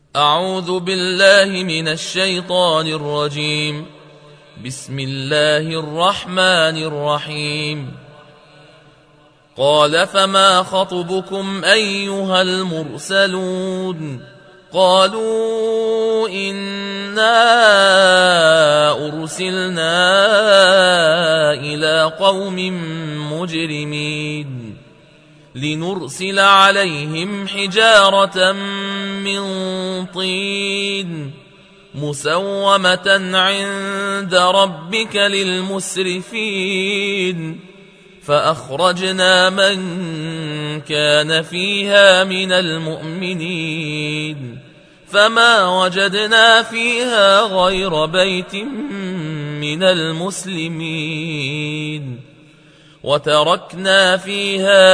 أعوذ بالله من الشيطان الرجيم. بسم الله الرحمن الرحيم. قال فما خطبكم أيها المرسلون؟ قالوا إنا أرسلنا إلى قوم مجرمين لنرسل عليهم حجارة من طين مسومة عند ربك للمسرفين فأخرجنا من كان فيها من المؤمنين فما وجدنا فيها غير بيت من المسلمين وتركنا فيها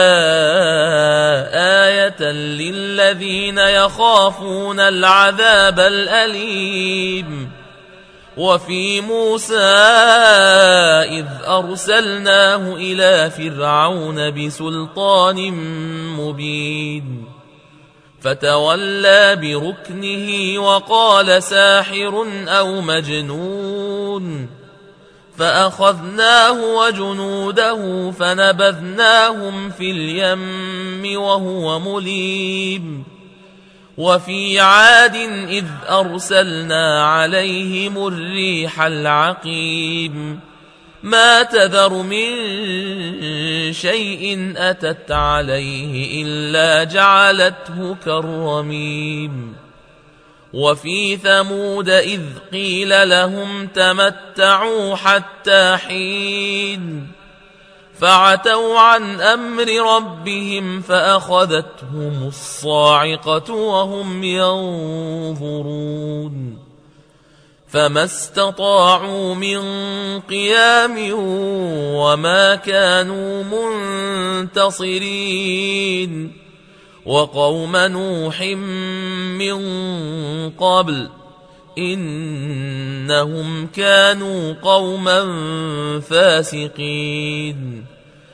آية للذين يخافون العذاب الأليم. وفي موسى إذ أرسلناه إلى فرعون بسلطان مبين فتولى بركنه وقال ساحر أو مجنون فأخذناه وجنوده فنبذناهم في اليم وهو مليم. وفي عاد إذ أرسلنا عليهم الريح العقيم ما تذر من شيء أتت عليه إلا جعلته كالرميم. وفي ثمود إذ قيل لهم تمتعوا حتى حين فعتوا عن أمر ربهم فأخذتهم الصاعقة وهم ينظرون فما استطاعوا من قيام وما كانوا منتصرين. وقوم نوح من قبل إنهم كانوا قوما فاسقين.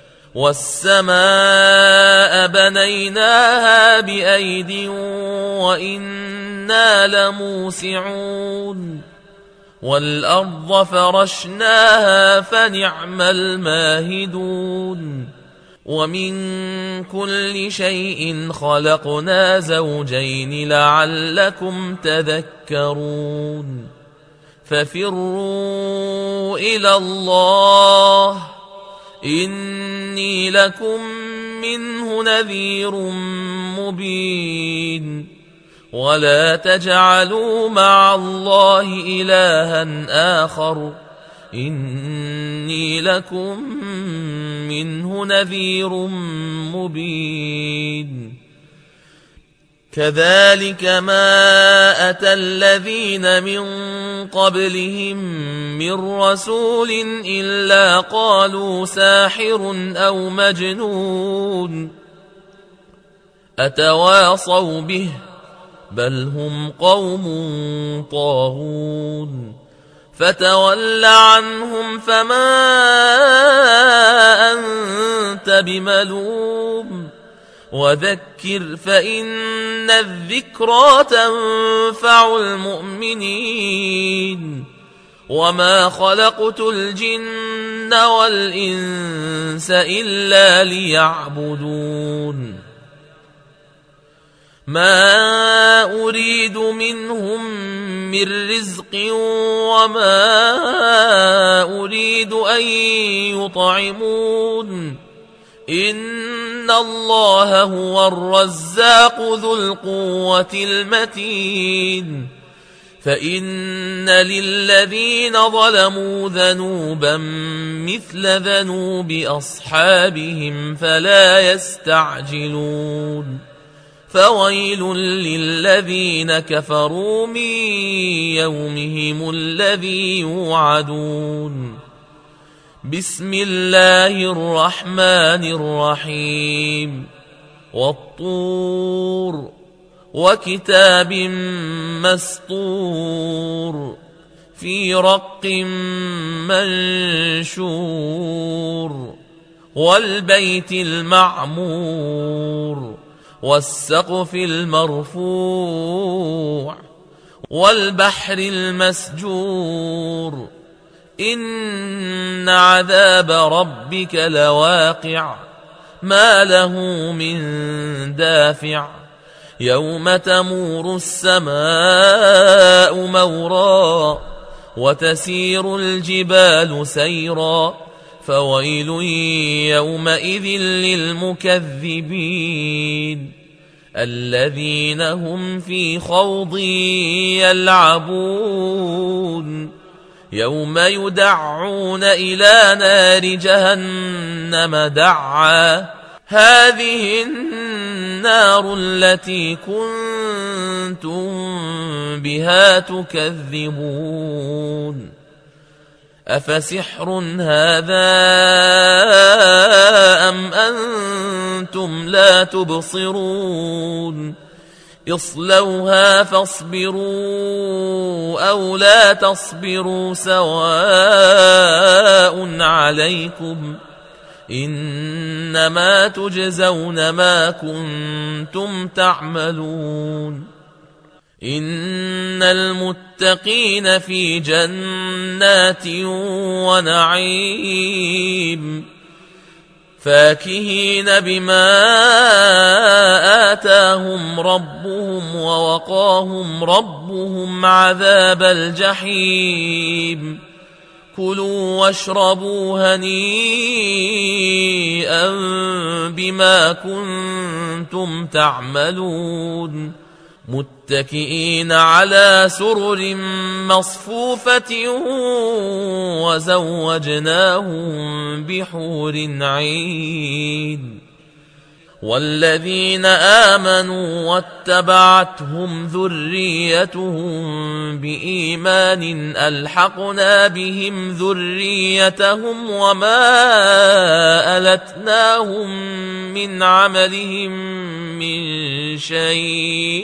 والسماء بنيناها بأيد وإنا لموسعون والأرض فرشناها فنعم الماهدون. ومن كل شيء خلقنا زوجين لعلكم تذكرون. ففروا إلى الله إني لكم منه نذير مبين. ولا تجعلوا مع الله إلها آخر إني لكم منه نذير مبين. كذلك ما أتى الذين من قبلهم من رسول إلا قالوا ساحر أو مجنون أتواصوا به بل هم قوم طاغون. فتول عنهم فما أنت بملوم وذكر فإن الذكرى تنفع المؤمنين. وما خلقت الجن والإنس إلا ليعبدون ما أريد منهم من رزق وما أريد أن يطعمون إن الله هو الرزاق ذو القوة المتين. فإن للذين ظلموا ذنوبا مثل ذنوب أصحابهم فلا يستعجلون. فويل للذين كفروا من يومهم الذي يوعدون. بسم الله الرحمن الرحيم. والطور وكتاب مسطور في رق منشور والبيت المعمور والسقف المرفوع والبحر المسجور إن عذاب ربك لواقع ما له من دافع يوم تمور السماء مورا وتسير الجبال سيرا فويل يومئذ للمكذبين الذين هم في خوض يلعبون يوم يدعون إلى نار جهنم دعا هذه النار التي كنتم بها تكذبون أفسحر هذا أم أنتم لا تبصرون اصلوها فاصبروا أو لا تصبروا سواء عليكم إنما تجزون ما كنتم تعملون إن المتقين في جنات ونعيم فاكهين بما آتاهم ربهم ووقاهم ربهم عذاب الجحيم كلوا واشربوا هنيئا بما كنتم تعملون متكئين على سرر مصفوفة وزوجناهم بحور عين والذين آمنوا واتبعتهم ذريتهم بإيمان ألحقنا بهم ذريتهم وما ألتناهم من عملهم من شيء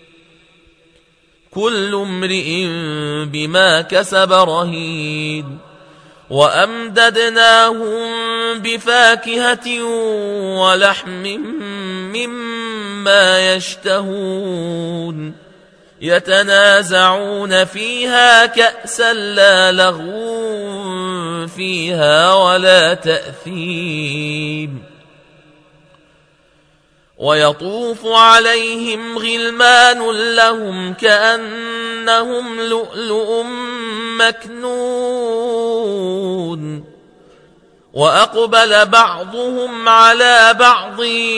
كل امرئ بما كسب رهين وأمددناهم بفاكهة ولحم مما يشتهون يتنازعون فيها كأسا لا لغو فيها ولا تأثيم ويطوف عليهم غلمان لهم كأنهم لؤلؤ مكنون وأقبل بعضهم على بعض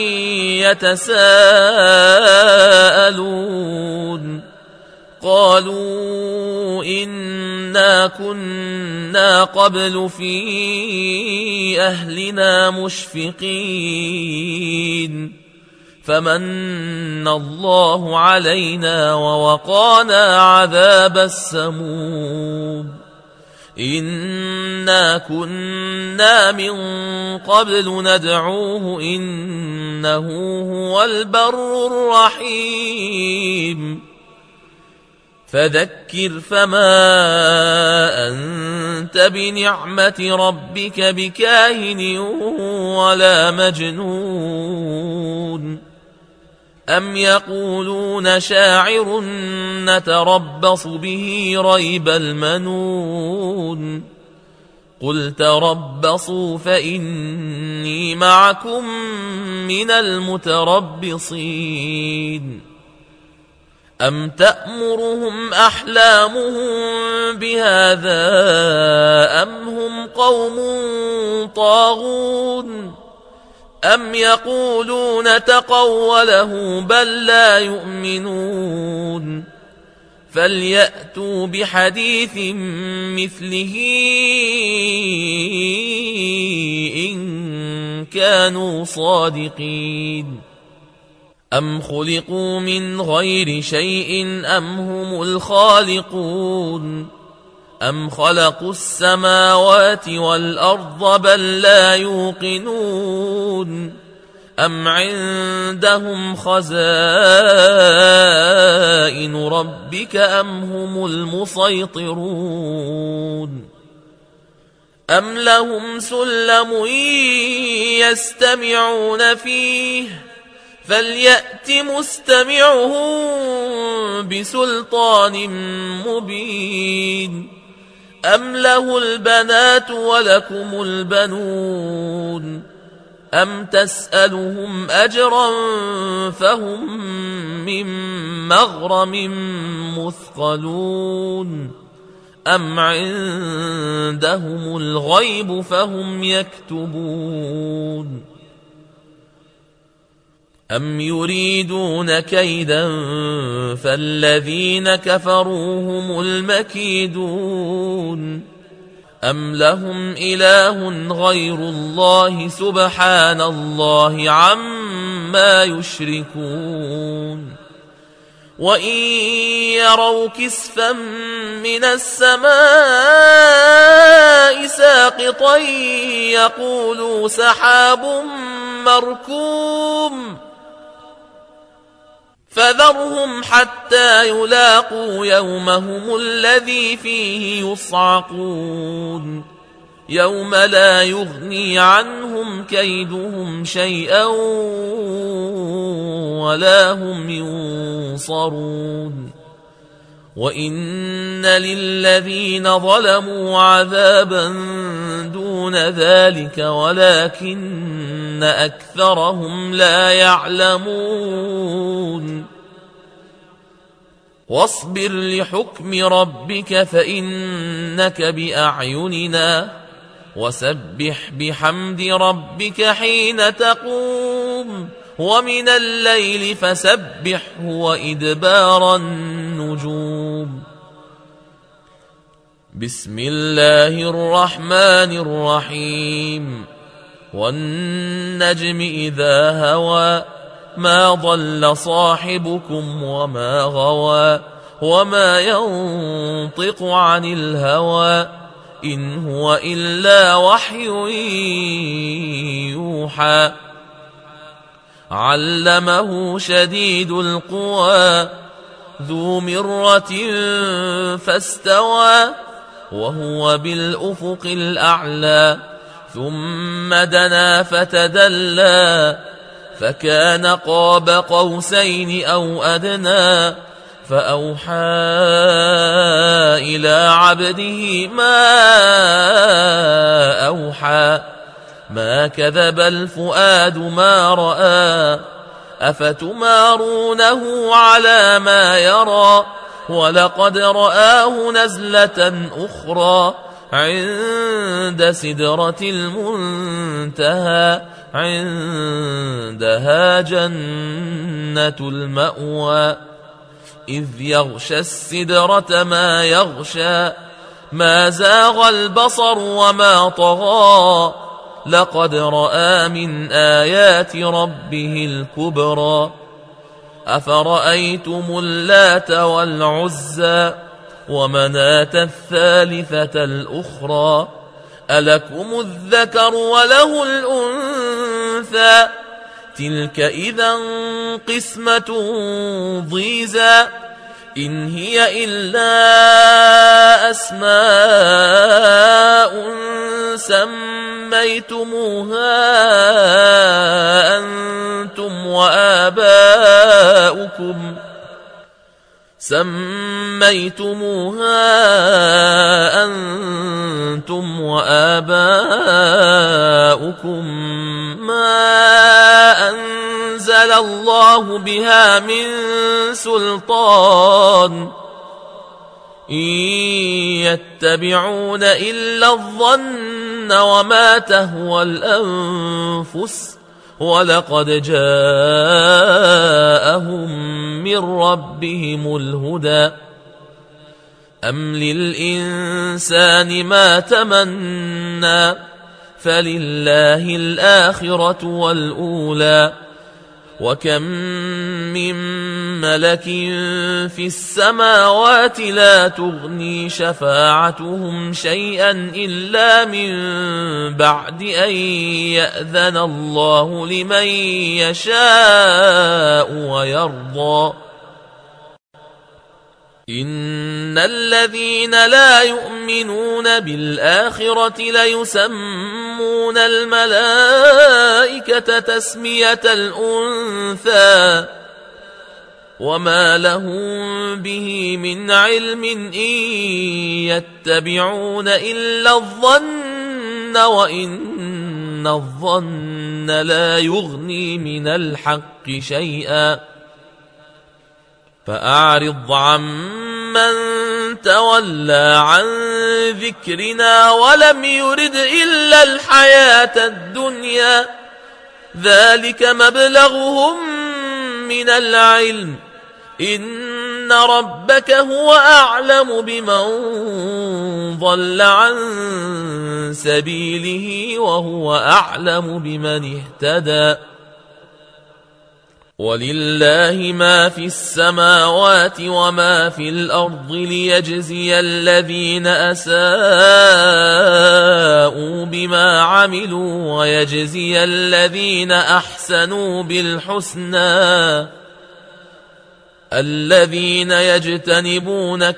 يتساءلون قالوا إنا كنا قبل في أهلنا مشفقين فمن الله علينا ووقانا عذاب السموم إنا كنا من قبل ندعوه إنه هو البر الرحيم فذكر فما أنت بنعمة ربك بكاهن ولا مجنون أم يقولون شاعر نتربص به ريب المنون قل تربصوا فإني معكم من المتربصين أم تأمرهم أحلامهم بهذا أم هم قوم طاغون أم يقولون تقوله بل لا يؤمنون فليأتوا بحديث مثله إن كانوا صادقين أم خلقوا من غير شيء أم هم الخالقون أم خلقوا السماوات والأرض بل لا يوقنون أم عندهم خزائن ربك أم هم المسيطرون أم لهم سلم يستمعون فيه فليأت مستمعهم بسلطان مبين أم له البنات ولكم البنون أم تسألهم أجرا فهم من مغرم مثقلون أم عندهم الغيب فهم يكتبون أم يريدون كيدا فالذين كفروا هم المكيدون أم لهم إله غير الله سبحان الله عما يشركون وإن يروا كسفا من السماء ساقطا يقولوا سحاب مركوم فذرهم حتى يلاقوا يومهم الذي فيه يصعقون يوم لا يغني عنهم كيدهم شيئا ولا هم ينصرون وإن للذين ظلموا عذابا دون ذلك ولكن أكثرهم لا يعلمون واصبر لحكم ربك فإنك بأعيننا وسبح بحمد ربك حين تقوم ومن الليل فسبحه وإدبار النجوم بسم الله الرحمن الرحيم والنجم إذا هوى ما ضل صاحبكم وما غوى وما ينطق عن الهوى إن هو إلا وحي يوحى علمه شديد القوى ذو مرة فاستوى وهو بالأفق الأعلى ثم دنا فتدلى فكان قاب قوسين أو أدنى فأوحى إلى عبده ما أوحى ما كذب الفؤاد ما رأى أفتمارونه على ما يرى ولقد رآه نزلة أخرى عند سدرة المنتهى عندها جنة المأوى إذ يغشى السدرة ما يغشى ما زاغ البصر وما طغى لقد رأى من آيات ربه الكبرى أفرأيتم اللات والعزى ومناة الثالثة الأخرى ألكم الذكر وله الأنثى تلك إذا قسمة ضيزى إن هي إلا أسماء سميتموها أنتم وآباؤكم ما أنزل الله بها من سلطان إن يتبعون إلا الظن وما تهوى الأنفس ولقد جاءهم من ربهم الهدى أم للإنسان ما تمنى فلله الآخرة والأولى وكم من ملك في السماوات لا تغني شفاعتهم شيئا إلا من بعد أن يأذن الله لمن يشاء ويرضى إن الذين لا يؤمنون بالآخرة ليسمون يسمون الملائكة تسمية الأنثى وما لهم به من علم إن يتبعون إلا الظن وإن الظن لا يغني من الحق شيئا فأعرض عمن تولى عن ذكرنا ولم يرد إلا الحياة الدنيا ذلك مبلغهم من العلم إن ربك هو أعلم بمن ضل عن سبيله وهو أعلم بمن اهتدى ولله ما في السماوات وما في الأرض ليجزي الذين أساءوا بما عملوا ويجزي الذين أحسنوا بالحسنى الذين يجتنبون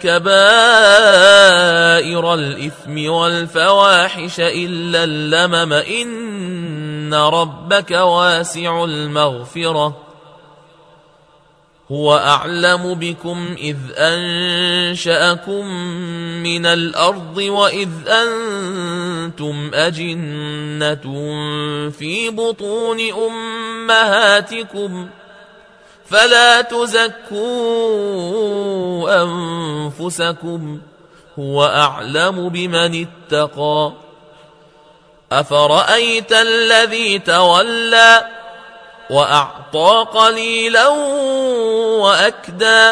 كبائر الإثم والفواحش إلا اللمم إن ربك واسع المغفرة هو أعلم بكم إذ أنشأكم من الأرض وإذ أنتم أجنة في بطون أمهاتكم فلا تزكوا أنفسكم هو أعلم بمن اتقى أفرأيت الذي تولى وأعطى قليلا وأكدى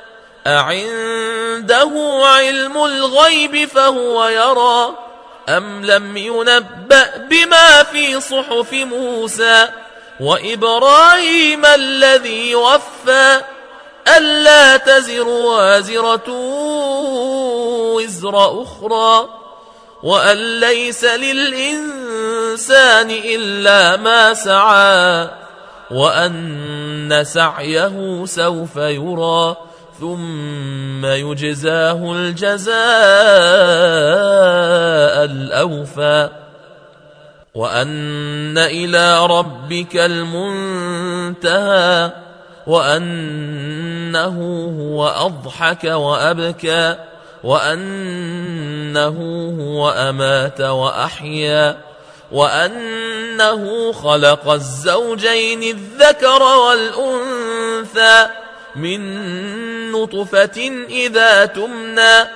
أعنده علم الغيب فهو يرى أم لم ينبأ بما في صحف موسى وإبراهيم الذي وفى ألا تزر وازرة وزر أخرى وأن ليس للإنسان إلا ما سعى وأن سعيه سوف يرى ثم يجزاه الجزاء الأوفى وأن إلى ربك المنتهى وأنه هو أضحك وأبكى وأنه هو أمات وأحيا وأنه خلق الزوجين الذكر والأنثى من نطفة إذا تمنى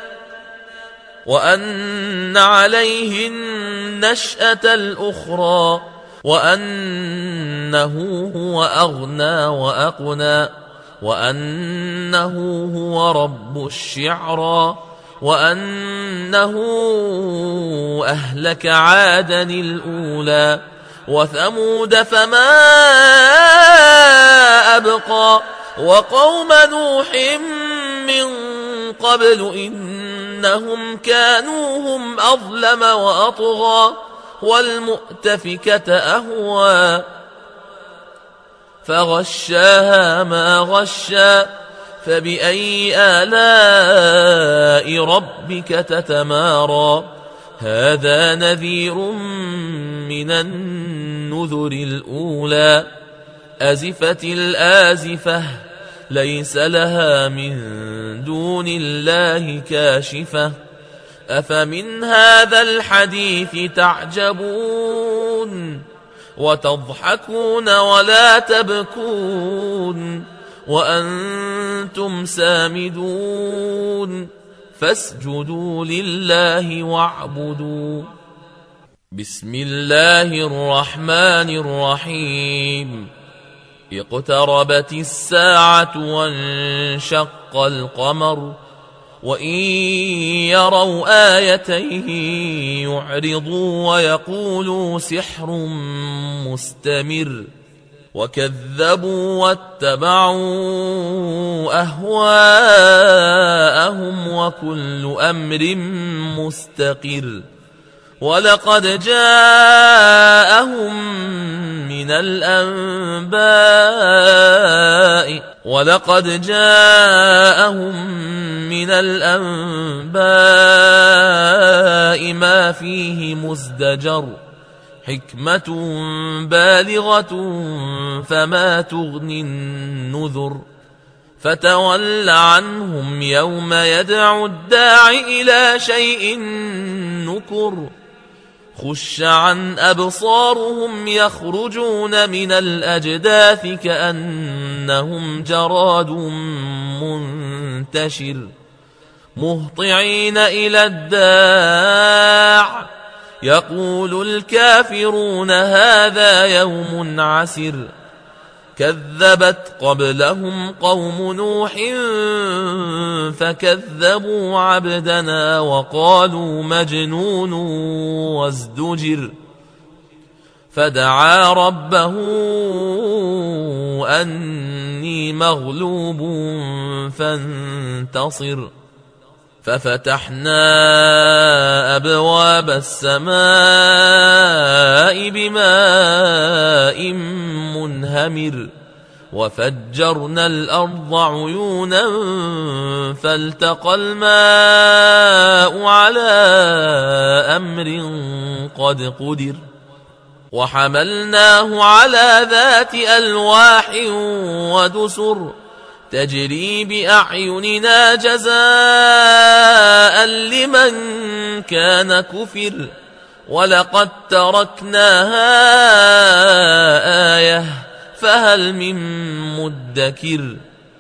وأن عليه النشأة الأخرى وأنه هو أغنى وأقنى وأنه هو رب الشعرى وأنه أهلك عادا الأولى وثمود فما أبقى وقوم نوح من قبل إنهم كانوا هم أظلم وأطغى والمؤتفكة أهوى فغشاها ما غشى فبأي آلاء ربك تتمارى هذا نذير من النذر الأولى أزفت الآزفة ليس لها من دون الله كاشفة أفمن هذا الحديث تعجبون وتضحكون ولا تبكون وأنتم سامدون فاسجدوا لله واعبدوا بسم الله الرحمن الرحيم اقتربت الساعة وانشق القمر وإن يروا آية يعرضوا ويقولوا سحر مستمر وكذبوا واتبعوا أهواءهم وكل أمر مستقر ولقد جاءهم من الأنباء ما فيه مزدجر حكمة بالغة فما تغني النذر فتول عنهم يوم يدعو الداع إلى شيء نكر خش عن أبصارهم يخرجون من الأجداث كأنهم جراد منتشر مهطعين إلى الداع يقول الكافرون هذا يوم عسر كذبت قبلهم قوم نوح فكذبوا عبدنا وقالوا مجنون وازدجر فدعا ربه أني مغلوب فانتصر ففتحنا أبواب السماء بماء منهمر وفجرنا الأرض عيونا فالتقى الماء على أمر قد قدر وحملناه على ذات ألواح ودسر تجري بأعيننا جزاء لمن كان كفر ولقد تركناها آية فهل من مدكر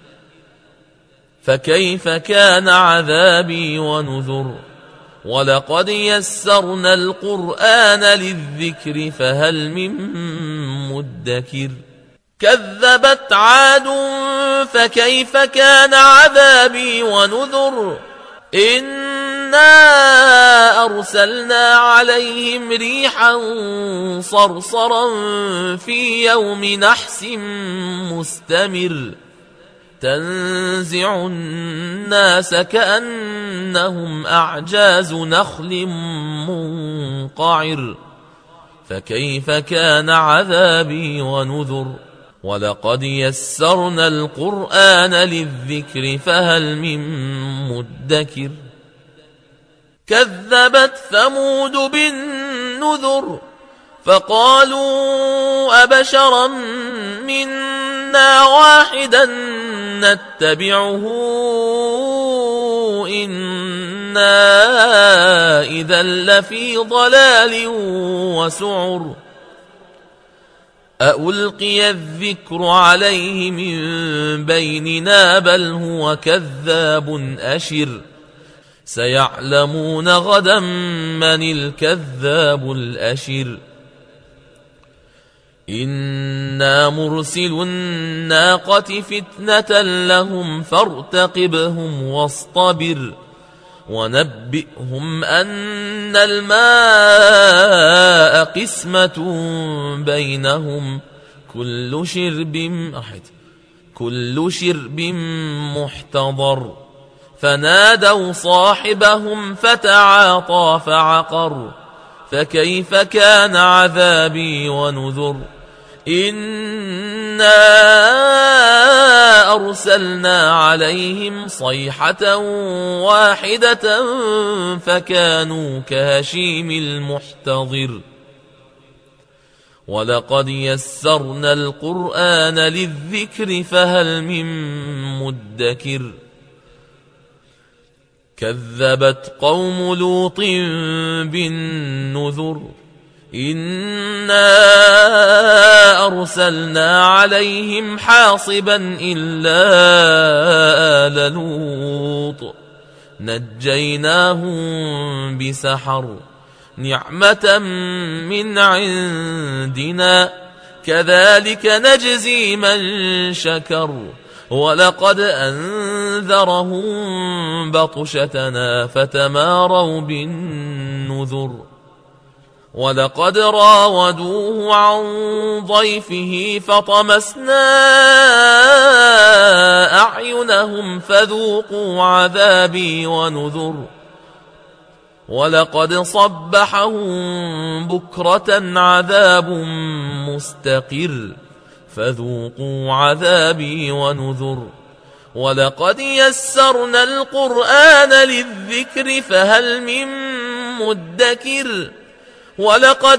فكيف كان عذابي ونذر ولقد يسرنا القرآن للذكر فهل من مدكر كذبت عاد فكيف كان عذابي ونذر إنا أرسلنا عليهم ريحا صرصرا في يوم نحس مستمر تنزع الناس كأنهم أعجاز نخل منقعر فكيف كان عذابي ونذر ولقد يسرنا القرآن للذكر فهل من مدكر كذبت ثمود بالنذر فقالوا أبشرا منا واحدا نتبعه إنا إذا لفي ضلال وسعر أألقي الذكر عليه من بيننا بل هو كذاب أشر سيعلمون غدا من الكذاب الأشر إنا مرسل الناقة فتنة لهم فارتقبهم واصطبر ونبئهم أن الماء قسمة بينهم كل شرب محتضر فنادوا صاحبهم فتعاطى فعقر فكيف كان عذابي ونذر إنا أرسلنا عليهم صيحة واحدة فكانوا كهشيم المحتضر ولقد يسرنا القرآن للذكر فهل من مدكر كذبت قوم لوط بالنذر إنا أرسلنا عليهم حاصبا إلا آل لوط نجيناهم بسحر نعمة من عندنا كذلك نجزي من شكر ولقد أنذرهم بطشتنا فتماروا بالنذر ولقد راودوه عن ضيفه فطمسنا أعينهم فذوقوا عذابي ونذر ولقد صبحهم بكرة عذاب مستقر فذوقوا عذابي ونذر ولقد يسرنا القرآن للذكر فهل من مدكر ولقد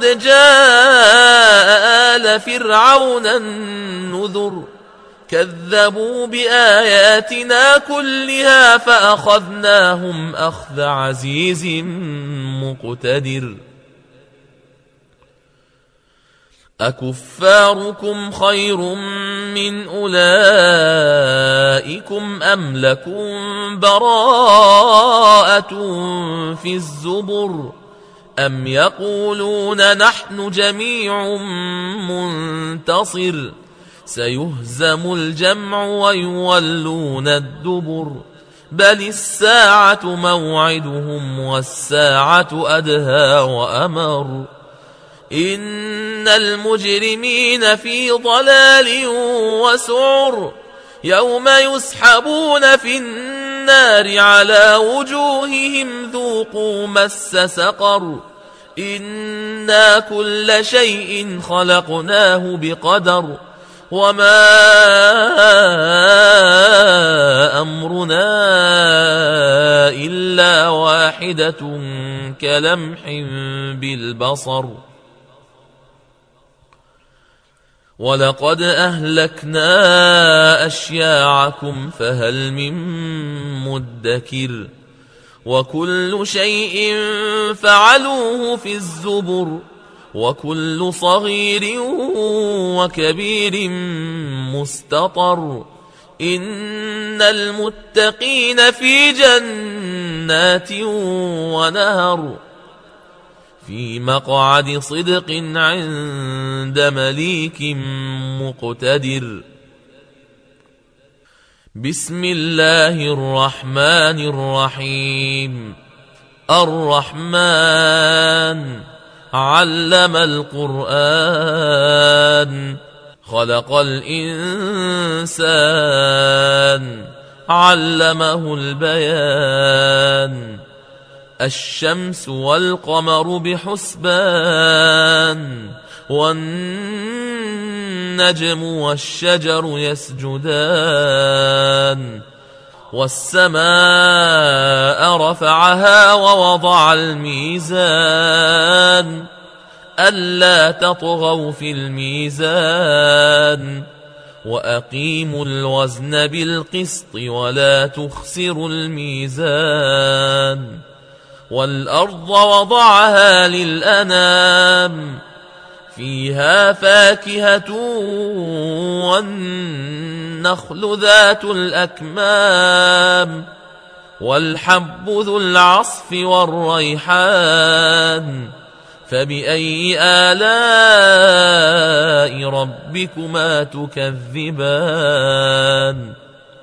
جاء آل فرعون النذر كذبوا بآياتنا كلها فأخذناهم أخذ عزيز مقتدر أكفاركم خير من أولئكم أم لكم براءة في الزبر أم يقولون نحن جميع منتصر سيهزم الجمع ويولون الدبر بل الساعة موعدهم والساعة أدهى وأمر إن المجرمين في ضلال وسعر يوم يسحبون في النار على وجوههم ذوقوا مس سقر إنا كل شيء خلقناه بقدر وما أمرنا إلا واحدة كلمح بالبصر ولقد أهلكنا أشياعكم فهل من مدكر وكل شيء فعلوه في الزبر وكل صغير وكبير مستطر إن المتقين في جنات ونهر في مقعد صدق عند مليك مقتدر بسم الله الرحمن الرحيم الرحمن علم القرآن خلق الإنسان علمه البيان الشمس والقمر بحسبان والنجم والشجر يسجدان والسماء رفعها ووضع الميزان ألا تطغوا في الميزان وأقيموا الوزن بالقسط ولا تخسروا الميزان والأرض وضعها للأنام فيها فاكهة والنخل ذات الأكمام والحب ذو العصف والريحان فبأي آلاء ربكما تكذبان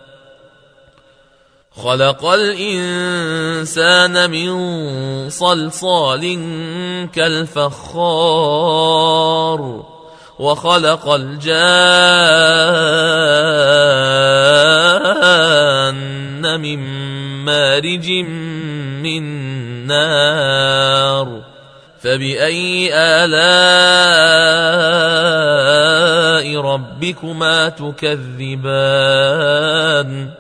خلق الإنسان من صلصال كالفخار وخلق الجان من مارج من نار فبأي آلاء ربكما تكذبان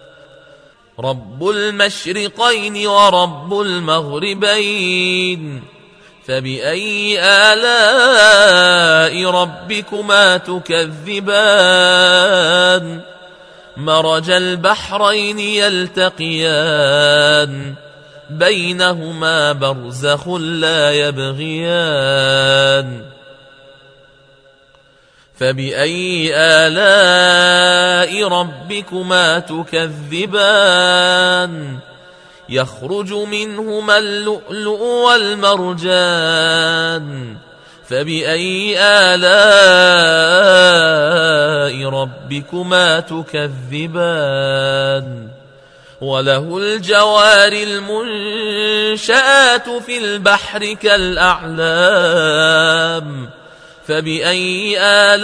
رب المشرقين ورب المغربين فبأي آلاء ربكما تكذبان مرج البحرين يلتقيان بينهما برزخ لا يبغيان فبأي آلاء ربكما تكذبان يخرج منهما اللؤلؤ والمرجان فبأي آلاء ربكما تكذبان وله الجوار المنشآت في البحر كالأعلام فبأي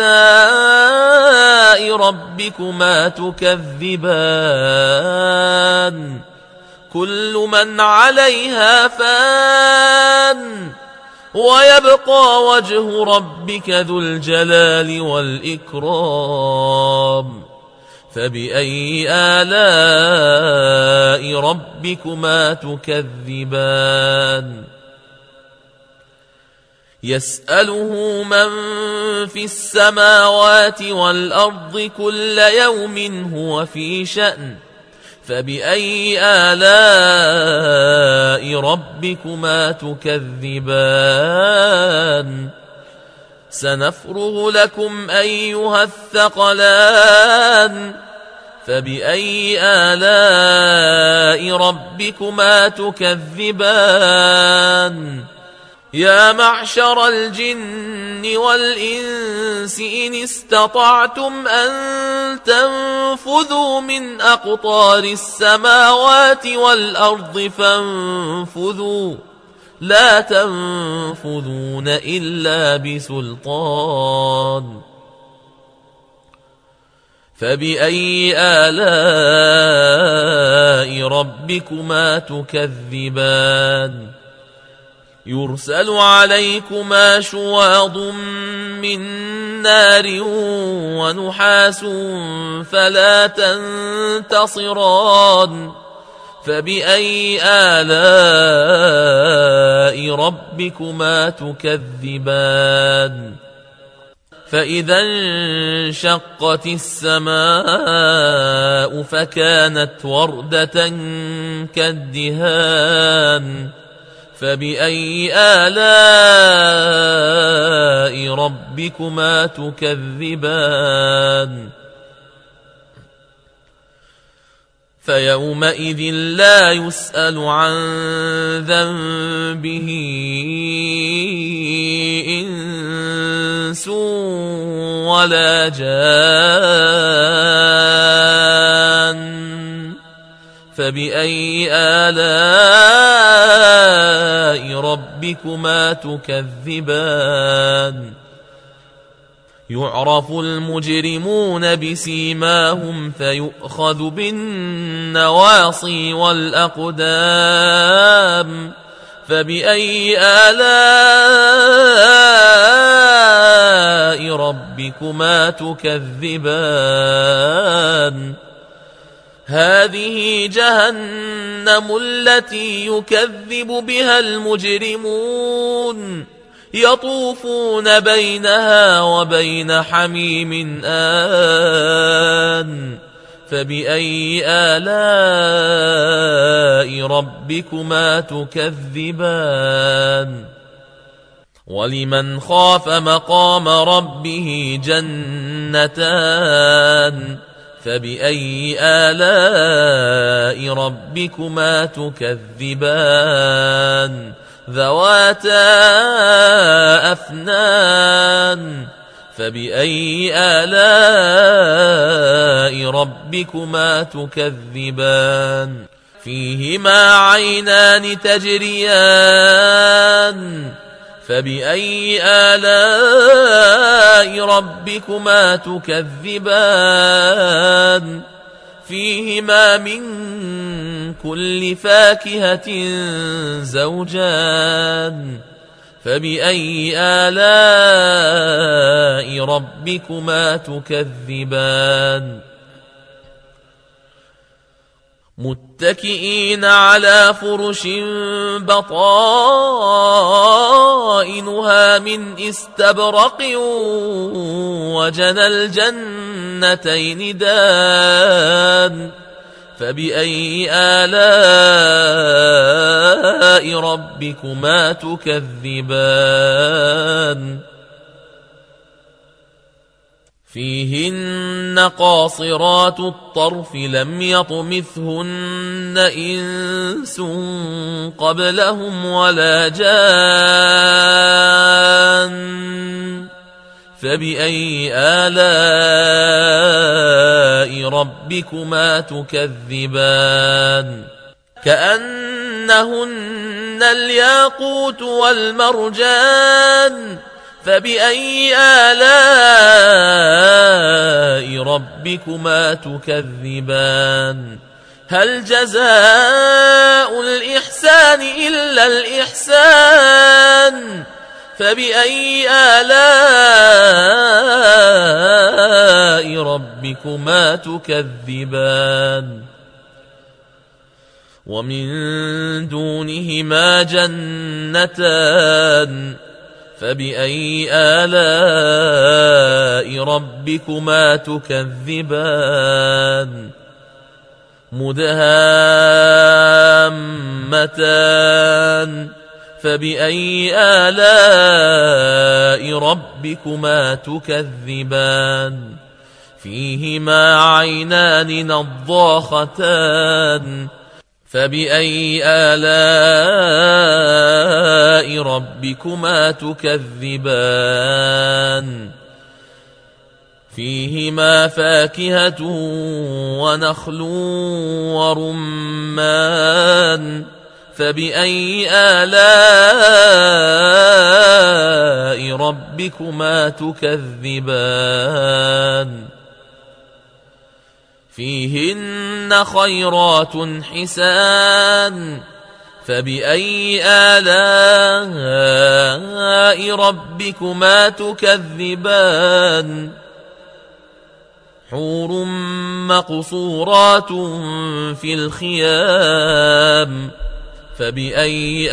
آلاء ربكما تكذبان كل من عليها فان ويبقى وجه ربك ذو الجلال والإكرام فبأي آلاء ربكما تكذبان يسأله من في السماوات والأرض كل يوم هو في شأن فبأي آلاء ربكما تكذبان سنفرغ لكم أيها الثقلان فبأي آلاء ربكما تكذبان يا معشر الجن والإنس إن استطعتم أن تنفذوا من أقطار السماوات والأرض فانفذوا لا تنفذون إلا بسلطان فبأي آلاء ربكما تكذبان يرسل عليكما شواظ من نار ونحاس فلا تنتصران فبأي آلاء ربكما تكذبان فإذا انشقت السماء فكانت وردة كالدهان فبأي آلاء ربكما تكذبان فيومئذ لا يسأل عن ذنبه إنس ولا جان فبأي آلاء ربكما تكذبان يعرف المجرمون بسيماهم فيؤخذ بالنواصي والأقدام فبأي آلاء ربكما تكذبان هذه جهنم التي يكذب بها المجرمون يطوفون بينها وبين حميم آن فبأي آلاء ربكما تكذبان ولمن خاف مقام ربه جنتان فبأي آلاء ربكما تكذبان ذواتا أفنان فبأي آلاء ربكما تكذبان فيهما عينان تجريان فبأي آلاء ربكما تكذبان فيهما من كل فاكهة زوجان فبأي آلاء ربكما تكذبان متكئين على فرش بطائنها من استبرق وجنى الجنتين دان فبأي آلاء ربكما تكذبان فيهن قاصرات الطرف لم يطمثهن إنس قبلهم ولا جان فبأي آلاء ربكما تكذبان كأنهن الياقوت والمرجان فبأي آلاء ربكما تكذبان هل جزاء الإحسان إلا الإحسان فبأي آلاء ربكما تكذبان ومن دونهما جنتان فبأي آلاء ربكما تكذبان مدهامتان فبأي آلاء ربكما تكذبان فيهما عينان نضاختان فبأي آلاء ربكما تكذبان فيهما فاكهة ونخل ورمان فبأي آلاء ربكما تكذبان فيهن خيرات حسان فبأي آلاء ربكما تكذبان حور مقصورات في الخيام فبأي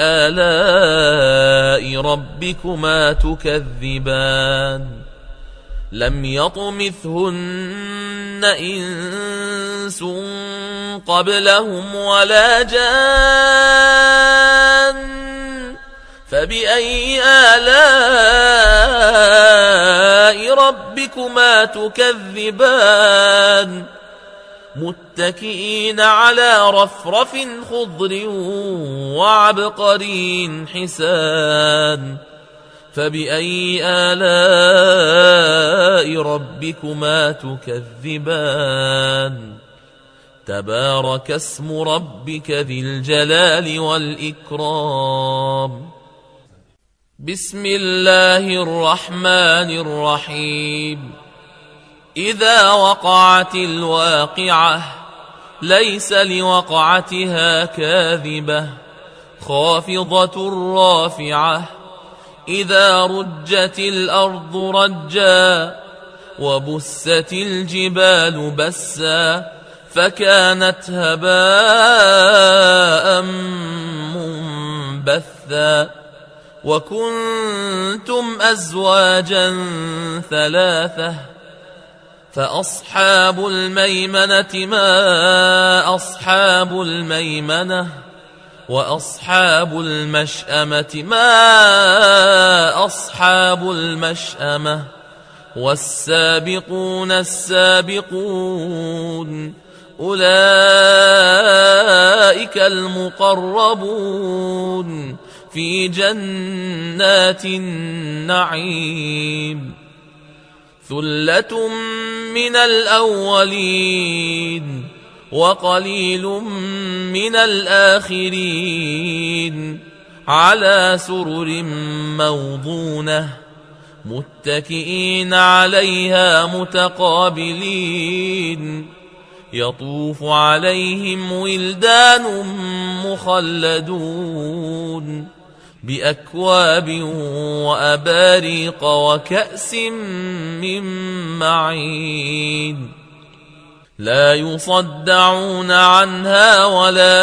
آلاء ربكما تكذبان لم يطمثهن إنس قبلهم ولا جان فبأي آلاء ربكما تكذبان متكئين على رفرف خضر وعبقري حسان فبأي آلاء ربكما تكذبان تبارك اسم ربك ذي الجلال والإكرام بسم الله الرحمن الرحيم إذا وقعت الواقعة ليس لوقعتها كاذبة خافضة رافعة إذا رجت الأرض رجا وبست الجبال بسا فكانت هباء منبثا وكنتم أزواجا ثلاثة فأصحاب الميمنة ما أصحاب الميمنة وأصحاب المشأمة ما أصحاب المشأمة والسابقون السابقون أولئك المقربون في جنات النعيم ثلة من الأولين وقليل من الآخرين على سرر موضونة متكئين عليها متقابلين يطوف عليهم ولدان مخلدون بأكواب وأباريق وكأس من معين لا يصدعون عنها ولا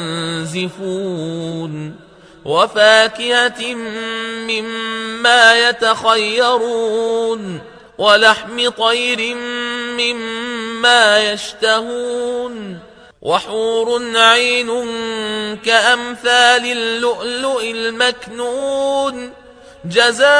ينزفون وفاكهة مما يتخيرون ولحم طير مما يشتهون وحور عين كأمثال اللؤلؤ المكنون جزاء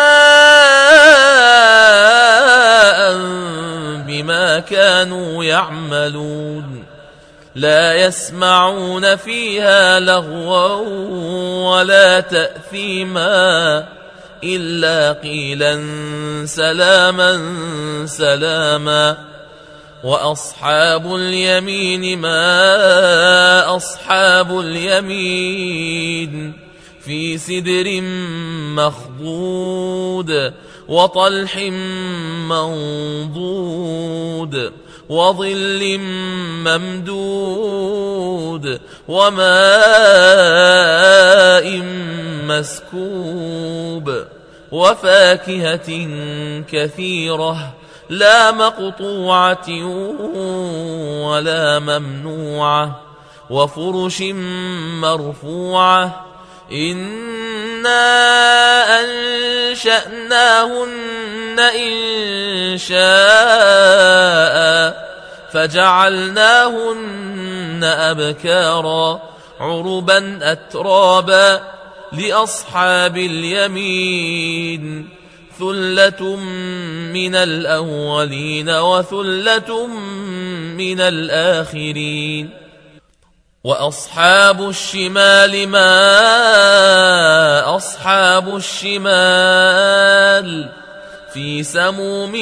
بما كانوا يعملون لا يسمعون فيها لغوا ولا تأثيما إلا قيلا سلاما سلاما وأصحاب اليمين ما أصحاب اليمين في سدر مخضود وطلح منضود وظل ممدود وماء مسكوب وفاكهة كثيرة لا مقطوعة ولا ممنوعة وفرش مرفوعة إنا أنشأناهن إنشاء فجعلناهن أبكارا عربا أترابا لأصحاب اليمين ثلة من الأولين وثلة من الآخرين وأصحاب الشمال ما أصحاب الشمال في سموم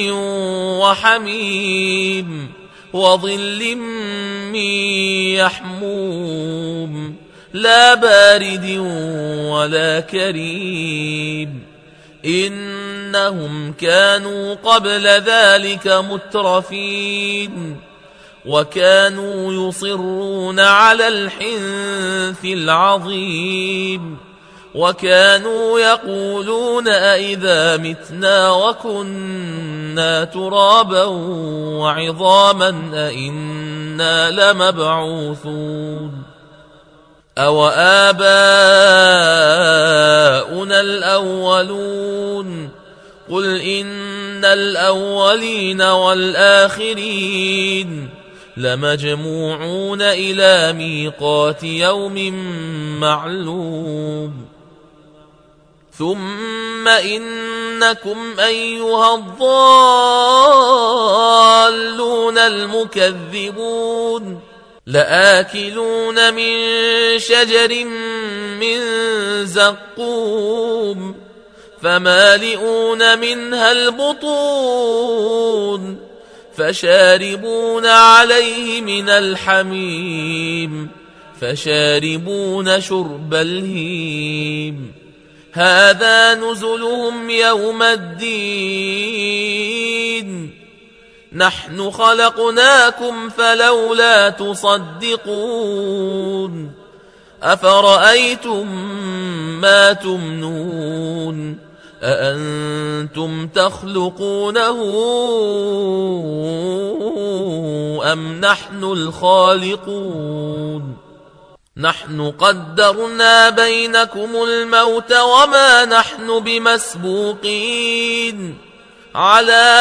وحميم وظل من يحموم لا بارد ولا كريم إنهم كانوا قبل ذلك مترفين وكانوا يصرون على الحنث العظيم وكانوا يقولون أئذا متنا وكنا ترابا وعظاما أئنا لمبعوثون أو آباؤنا الأولون قل إن الأولين والآخرين لمجموعون إلى ميقات يوم معلوم ثم إنكم أيها الضالون المكذبون لآكلون من شجر من زقوم فمالئون منها البطون فشاربون عليه من الحميم فشاربون شرب الهيم هذا نزلهم يوم الدين نحن خلقناكم فلولا تصدقون أفرأيتم ما تمنون أأنتم تخلقونه أم نحن الخالقون نحن قدرنا بينكم الموت وما نحن بمسبوقين على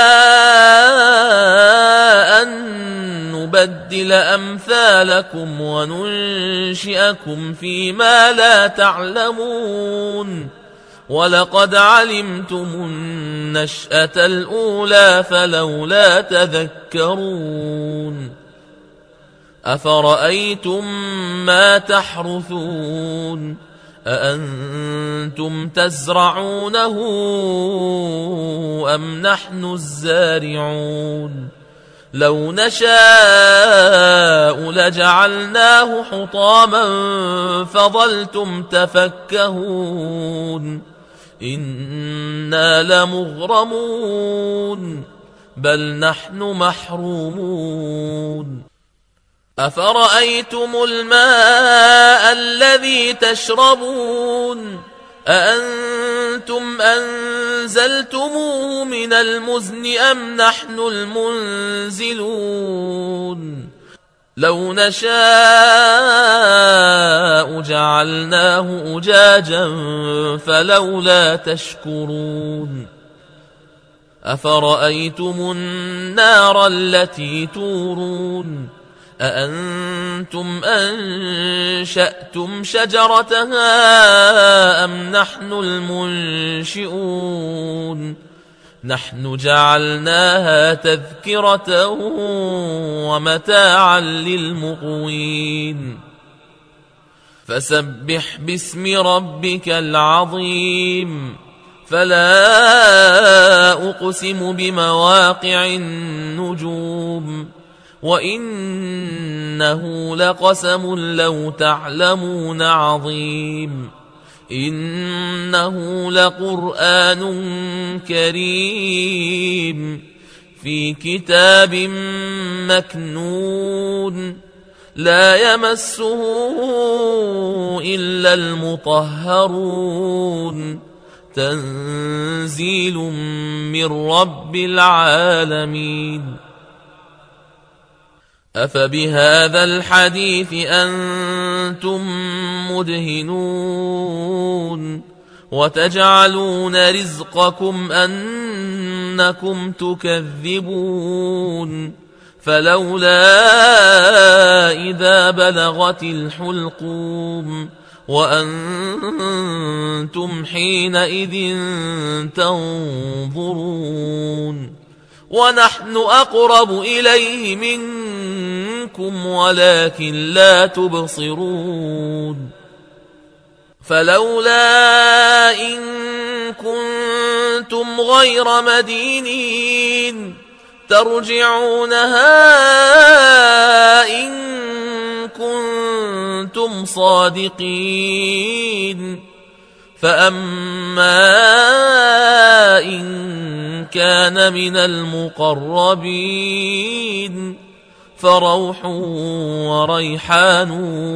أن نبدل أمثالكم وننشئكم فيما لا تعلمون ولقد علمتم النشأة الأولى فلولا تذكرون أفرأيتم ما تحرثون أأنتم تزرعونه أم نحن الزارعون لو نشاء لجعلناه حطاما فظلتم تفكهون إنا لمغرمون بل نحن محرومون أفرأيتم الماء الذي تشربون أأنتم أنزلتموه من المزن أم نحن المنزلون لو نشاء جعلناه أجاجا فلولا تشكرون أفرأيتم النار التي تورون أأنتم أنشأتم شجرتها أم نحن المنشئون نحن جعلناها تذكرة ومتاعا للمقوين فسبح باسم ربك العظيم فلا أقسم بمواقع النجوم وإنه لقسم لو تعلمون عظيم إنه لقرآن كريم في كتاب مكنون لا يمسه إلا المطهرون تنزيل من رب العالمين أفبهذا الحديث أنتم مدهنون وتجعلون رزقكم أنكم تكذبون فلولا إذا بلغت الحلقوم وأنتم حينئذ تنظرون ونحن أقرب إليه منكم ولكن لا تبصرون فلولا إن كنتم غير مدينين ترجعونها إن كنتم صادقين فأما إن كان من المقربين فروح وريحان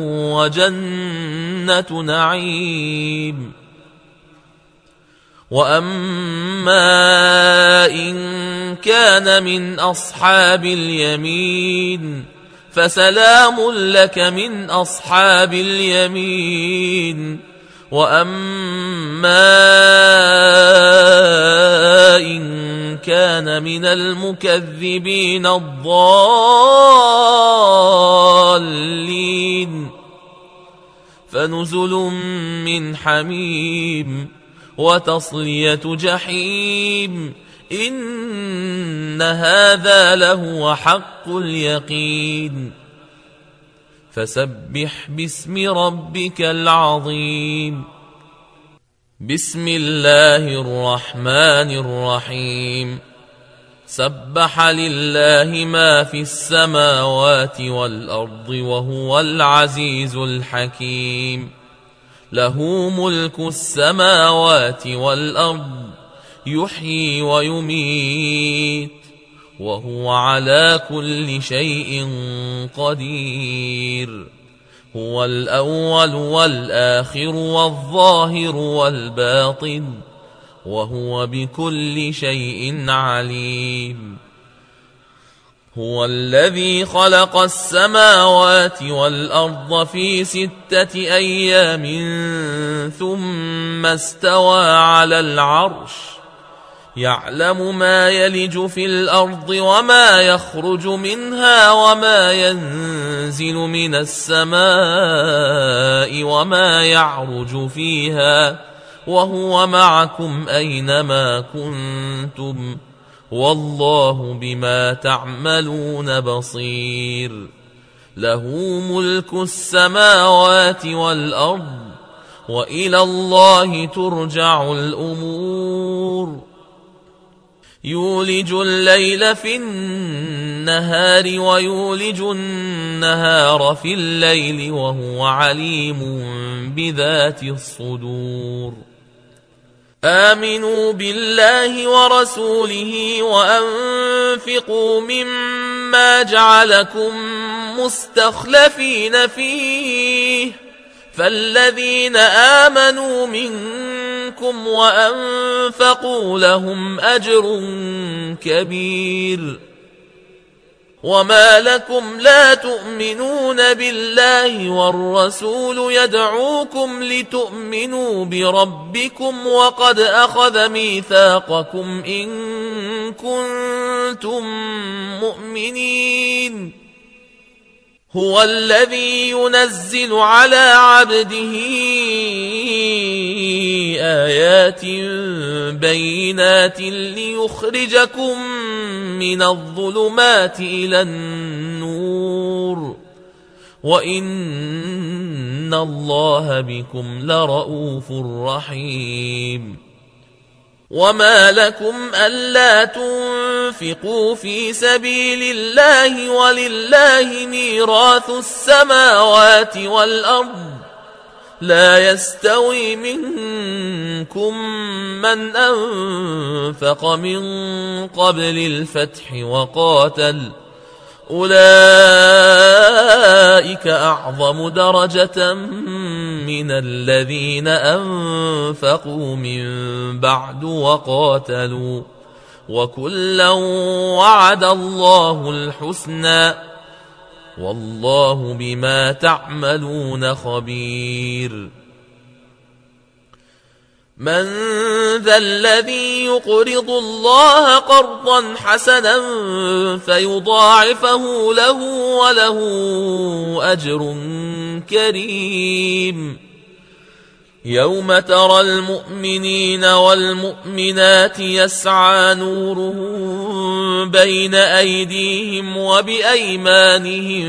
وجنة نعيم وأما إن كان من أصحاب اليمين فسلام لك من أصحاب اليمين وأما إن كان من المكذبين الضالين فنزل من حميم وتصلية جحيم إن هذا لهو حق اليقين فسبح باسم ربك العظيم بسم الله الرحمن الرحيم سبح لله ما في السماوات والأرض وهو العزيز الحكيم له ملك السماوات والأرض يحيي ويميت وهو على كل شيء قدير هو الأول والآخر والظاهر والباطن وهو بكل شيء عليم هو الذي خلق السماوات والأرض في 6 أيام ثم استوى على العرش يعلم ما يلج في الأرض وما يخرج منها وما ينزل من السماء وما يعرج فيها وهو معكم أينما كنتم والله بما تعملون بصير له ملك السماوات والأرض وإلى الله ترجع الأمور يولج الليل في النهار ويولج النهار في الليل وهو عليم بذات الصدور آمنوا بالله ورسوله وأنفقوا مما جعلكم مستخلفين فيه فالذين آمنوا منكم وأنفقوا لهم أجر كبير وما لكم لا تؤمنون بالله والرسول يدعوكم لتؤمنوا بربكم وقد أخذ ميثاقكم إن كنتم مؤمنين هو الذي ينزل على عبده آيات بينات ليخرجكم من الظلمات إلى النور وإن الله بكم لرؤوف رحيم وما لكم ألا تنفقوا في سبيل الله ولله ميراث السماوات والأرض لا يستوي منكم من أنفق من قبل الفتح وقاتل أولئك أعظم درجة من الذين أنفقوا من بعد وقاتلوا وكلا وعد الله الحسنى والله بما تعملون خبير. من ذا الذي يقرض الله قرضا حسنا فيضاعفه له وله أجر كريم؟ يوم ترى المؤمنين والمؤمنات يسعى نورهم بين أيديهم وبأيمانهم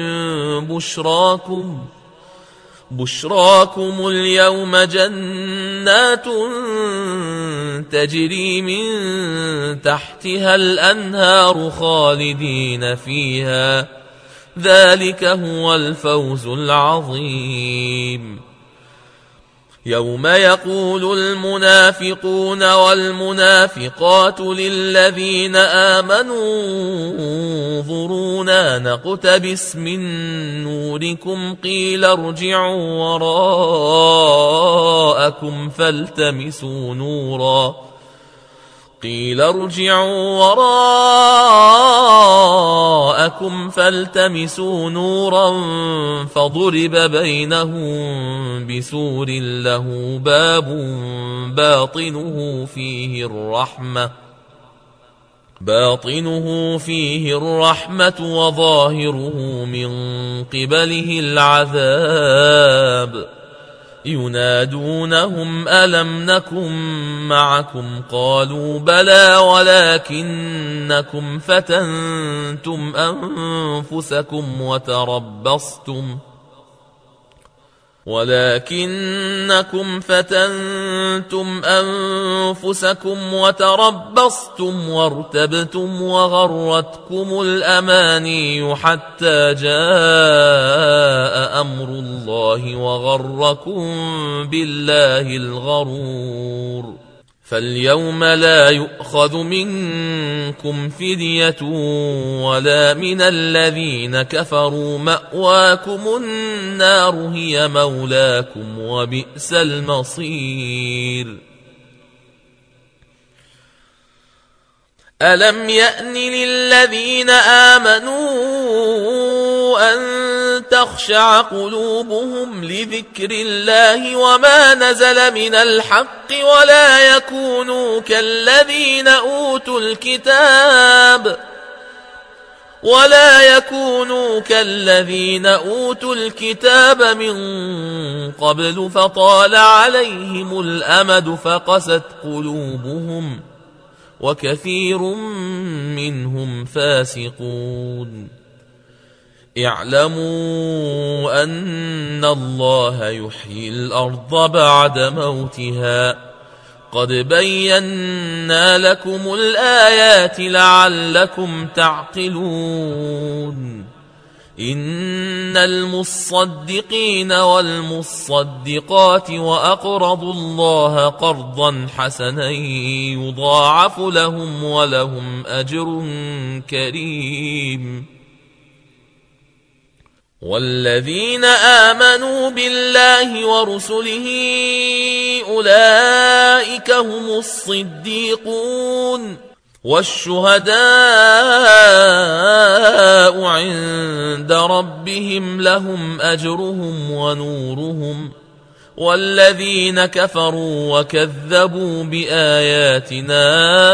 بشراكم اليوم جنات تجري من تحتها الأنهار خالدين فيها، ذلك هو الفوز العظيم. يوم يقول المنافقون والمنافقات للذين آمنوا انظرونا نقتبس من نوركم قيل ارجعوا وراءكم فالتمسوا نورا فضرب بينهم بسور له باب باطنه فيه الرحمة وظاهره من قبله العذاب. ينادونهم ألم نكن معكم قالوا بلى ولكنكم فتنتم أنفسكم وتربصتم وارتبتم وغرتكم الأماني حتى جاء أمر الله وغركم بالله الغرور. فاليوم لا يؤخذ منكم فدية ولا من الذين كفروا، مأواكم النار هي مولاكم وبئس المصير. ألم يأن للذين آمنوا أن تخشع قلوبهم لذكر الله وما نزل من الحق ولا يكونوا كالذين أوتوا الكتاب من قبل فطال عليهم الأمد فقست قلوبهم وكثير منهم فاسقون. اعلموا أن الله يحيي الأرض بعد موتها، قد بينا لكم الآيات لعلكم تعقلون. إن المصدقين والمصدقات وأقرضوا الله قرضا حسنا يضاعف لهم ولهم أجر كريم. والذين آمنوا بالله ورسله أولئك هم الصديقون والشهداء عند ربهم لهم أجرهم ونورهم. والذين كفروا وكذبوا بآياتنا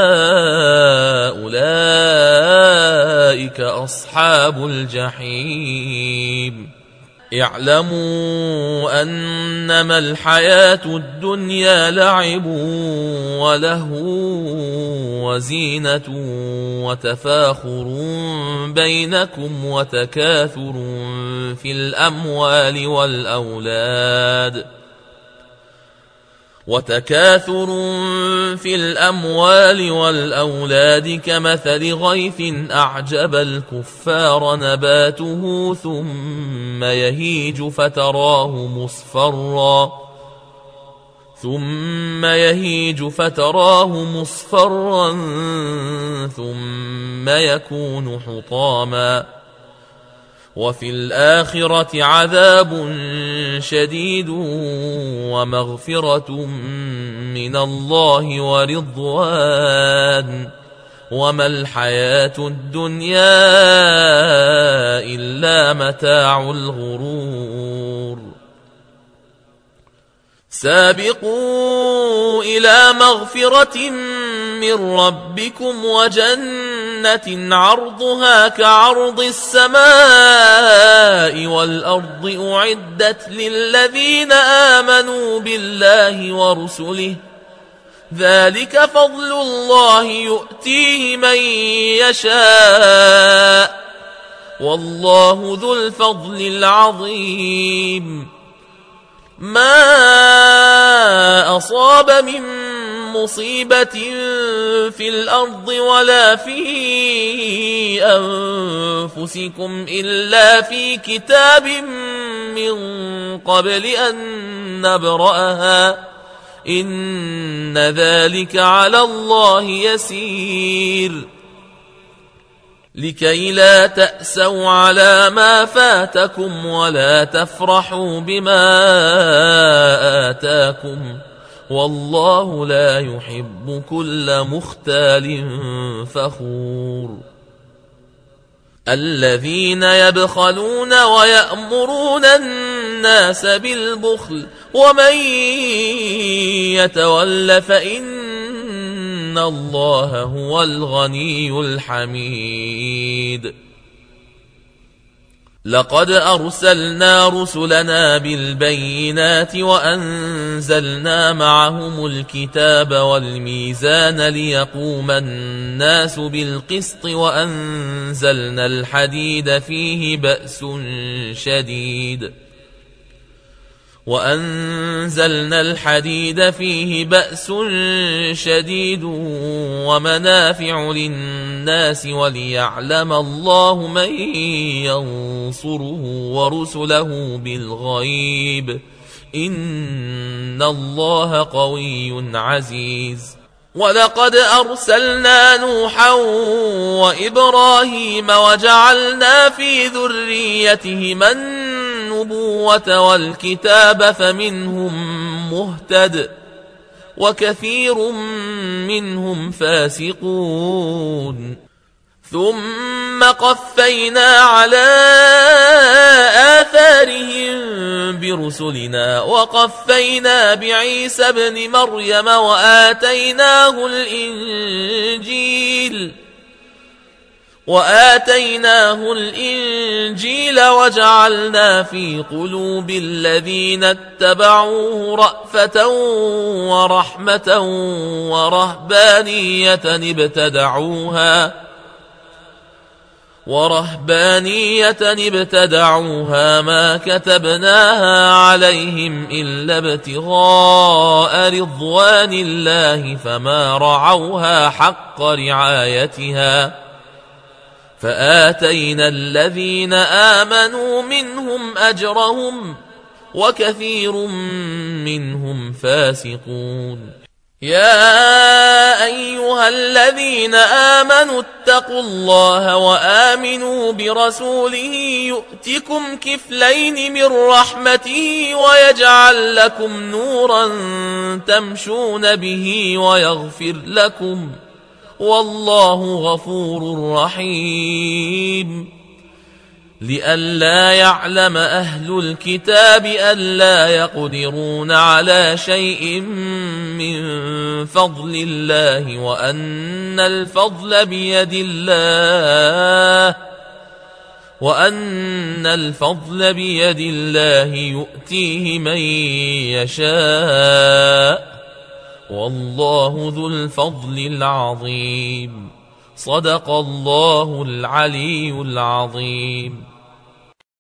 أولئك أصحاب الجحيم. اعلموا أنما الحياة الدنيا لعب ولهو وزينة وتفاخر بينكم وتكاثر في الأموال والأولاد كمثل غيث أعجب الكفار نباته ثم يهيج فتراه مصفرا ثم يكون حطاما. وفي الآخرة عذاب شديد ومغفرة من الله ورضوان وما الحياة الدنيا إلا متاع الغرور سابقوا إلى مغفرة من ربكم وجنة عرضها كعرض السماء والأرض أعدت للذين آمنوا بالله ورسله ذلك فضل الله يؤتيه من يشاء والله ذو الفضل العظيم ما أصاب من مصيبة في الأرض ولا في أنفسكم إلا في كتاب من قبل أن نبرأها إن ذلك على الله يسير لكي لا تأسوا على ما فاتكم ولا تفرحوا بما آتاكم والله لا يحب كل مختال فخور الذين يبخلون ويأمرون الناس بالبخل ومن يتول فإن الله هو الغني الحميد لقد أرسلنا رسلنا بالبينات وأنزلنا معهم الكتاب والميزان ليقوم الناس بالقسط وأنزلنا الحديد فيه بأس شديد ومنافع للناس وليعلم الله من ينصره ورسله بالغيب إن الله قوي عزيز ولقد أرسلنا نوحا وإبراهيم وجعلنا في ذريتهما النبوة والكتاب فمنهم مهتد وكثير منهم فاسقون ثم قفينا على آثارهم برسلنا وقفينا بعيسى ابن مريم وآتيناه الإنجيل وجعلنا في قلوب الذين اتبعوه رأفة ورحمة ورهبانية ابتدعوها ما كتبناها عليهم إلا ابتغاء رضوان الله فما رعوها حق رعايتها فآتينا الذين آمنوا منهم أجرهم وكثير منهم فاسقون يا أيها الذين آمنوا اتقوا الله وآمنوا برسوله يؤتكم كفلين من رحمته ويجعل لكم نورا تمشون به ويغفر لكم والله غفور رحيم لئلا يعلم أهل الكتاب ألا يقدرون على شيء من فضل الله وأن الفضل بيد الله يؤتيه من يشاء والله ذو الفضل العظيم صدق الله العلي العظيم